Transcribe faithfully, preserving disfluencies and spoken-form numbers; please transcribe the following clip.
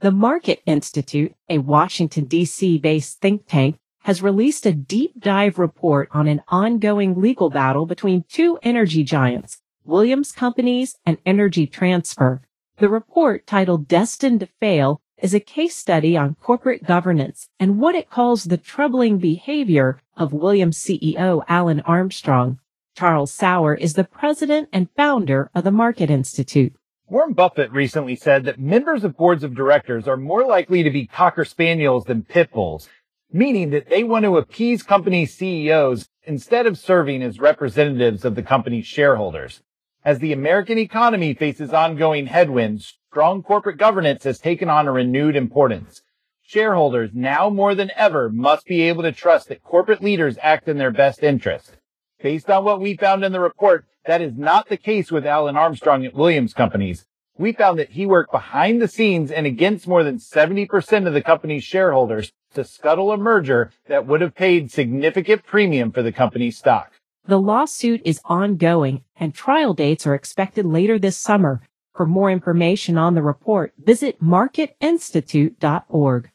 The Market Institute, a Washington, D C-based think tank, has released a deep dive report on an ongoing legal battle between two energy giants, Williams Companies and Energy Transfer. The report, titled Destined to Fail, is a case study on corporate governance and what it calls the troubling behavior of Williams C E O Alan Armstrong. Charles Sauer is the president and founder of the Market Institute. Warren Buffett recently said that members of boards of directors are more likely to be cocker spaniels than pit bulls, meaning that they want to appease company C E Os instead of serving as representatives of the company's shareholders. As the American economy faces ongoing headwinds, strong corporate governance has taken on a renewed importance. Shareholders now more than ever must be able to trust that corporate leaders act in their best interest. Based on what we found in the report, that is not the case with Alan Armstrong at Williams Companies. We found that he worked behind the scenes and against more than seventy percent of the company's shareholders to scuttle a merger that would have paid significant premium for the company's stock. The lawsuit is ongoing and trial dates are expected later this summer. For more information on the report, visit market institute dot org.